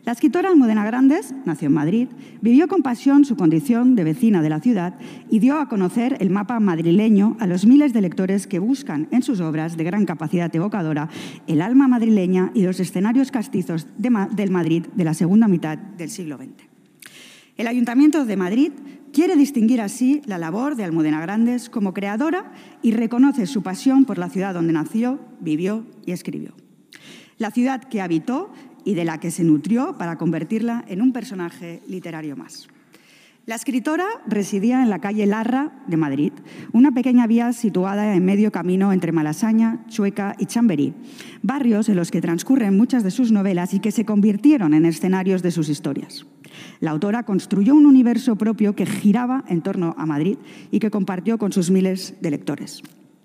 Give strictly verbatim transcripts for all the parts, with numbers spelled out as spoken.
La escritora Almudena Grandes nació en Madrid, vivió con pasión su condición de vecina de la ciudad y dio a conocer el mapa madrileño a los miles de lectores que buscan en sus obras de gran capacidad evocadora el alma madrileña y los escenarios castizos de Ma- del Madrid de la segunda mitad del siglo veinte. El Ayuntamiento de Madrid quiere distinguir así la labor de Almudena Grandes como creadora y reconoce su pasión por la ciudad donde nació, vivió y escribió. La ciudad que habitó y de la que se nutrió para convertirla en un personaje literario más. La escritora residía en la calle Larra de Madrid, una pequeña vía situada en medio camino entre Malasaña, Chueca y Chamberí, barrios en los que transcurren muchas de sus novelas y que se convirtieron en escenarios de sus historias. La autora construyó un universo propio que giraba en torno a Madrid y que compartió con sus miles de lectores.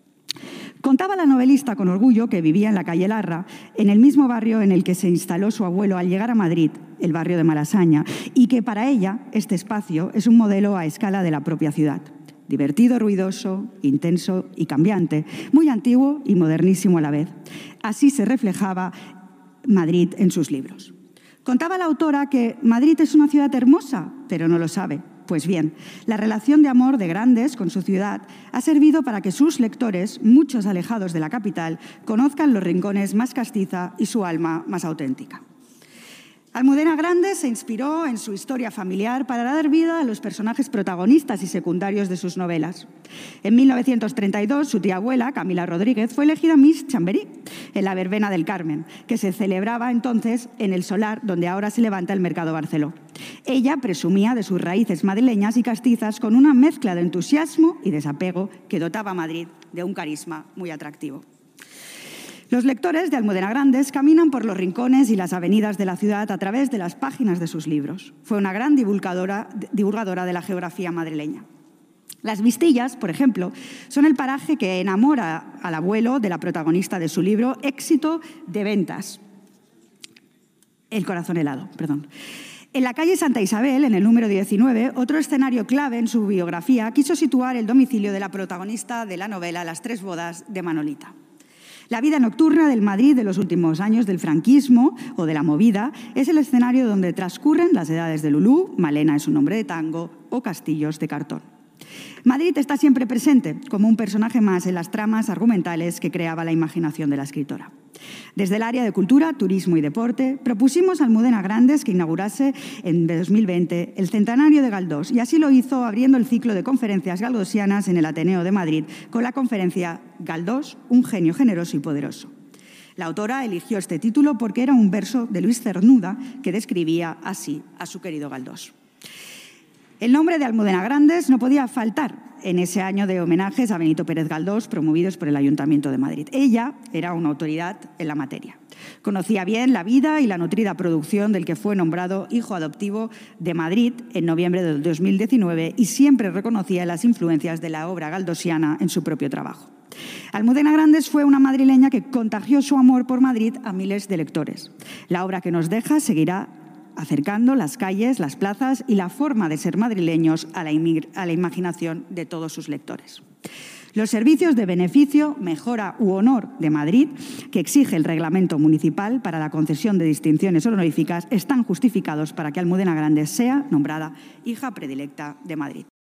Contaba la novelista con orgullo que vivía en la calle Larra, en el mismo barrio en el que se instaló su abuelo al llegar a Madrid, el barrio de Malasaña, y que para ella este espacio es un modelo a escala de la propia ciudad. Divertido, ruidoso, intenso y cambiante, muy antiguo y modernísimo a la vez. Así se reflejaba Madrid en sus libros. Contaba la autora que Madrid es una ciudad hermosa, pero no lo sabe. Pues bien, la relación de amor de Grandes con su ciudad ha servido para que sus lectores, muchos alejados de la capital, conozcan los rincones más castiza y su alma más auténtica. Almudena Grandes se inspiró en su historia familiar para dar vida a los personajes protagonistas y secundarios de sus novelas. En mil novecientos treinta y dos, su tía abuela, Camila Rodríguez, fue elegida Miss Chamberí en la verbena del Carmen, que se celebraba entonces en el solar donde ahora se levanta el Mercado Barceló. Ella presumía de sus raíces madrileñas y castizas con una mezcla de entusiasmo y desapego que dotaba a Madrid de un carisma muy atractivo. Los lectores de Almudena Grandes caminan por los rincones y las avenidas de la ciudad a través de las páginas de sus libros. Fue una gran divulgadora, divulgadora de la geografía madrileña. Las Vistillas, por ejemplo, son el paraje que enamora al abuelo de la protagonista de su libro Éxito de ventas. El corazón helado, perdón. En la calle Santa Isabel, en el número diecinueve, otro escenario clave en su biografía quiso situar el domicilio de la protagonista de la novela Las tres bodas de Manolita. La vida nocturna del Madrid de los últimos años del franquismo o de la movida es el escenario donde transcurren las edades de Lulú, Malena es un nombre de tango o Castillos de cartón. Madrid está siempre presente como un personaje más en las tramas argumentales que creaba la imaginación de la escritora. Desde el área de Cultura, Turismo y Deporte, propusimos a Almudena Grandes que inaugurase en dos mil veinte el centenario de Galdós y así lo hizo abriendo el ciclo de conferencias galdosianas en el Ateneo de Madrid con la conferencia Galdós, un genio generoso y poderoso. La autora eligió este título porque era un verso de Luis Cernuda que describía así a su querido Galdós. El nombre de Almudena Grandes no podía faltar en ese año de homenajes a Benito Pérez Galdós promovidos por el Ayuntamiento de Madrid. Ella era una autoridad en la materia. Conocía bien la vida y la nutrida producción del que fue nombrado hijo adoptivo de Madrid en noviembre del dos mil diecinueve y siempre reconocía las influencias de la obra galdosiana en su propio trabajo. Almudena Grandes fue una madrileña que contagió su amor por Madrid a miles de lectores. La obra que nos deja seguirá acercando las calles, las plazas y la forma de ser madrileños a la, a la imaginación de todos sus lectores. Los servicios de beneficio, mejora u honor de Madrid, que exige el reglamento municipal para la concesión de distinciones honoríficas, están justificados para que Almudena Grandes sea nombrada hija predilecta de Madrid.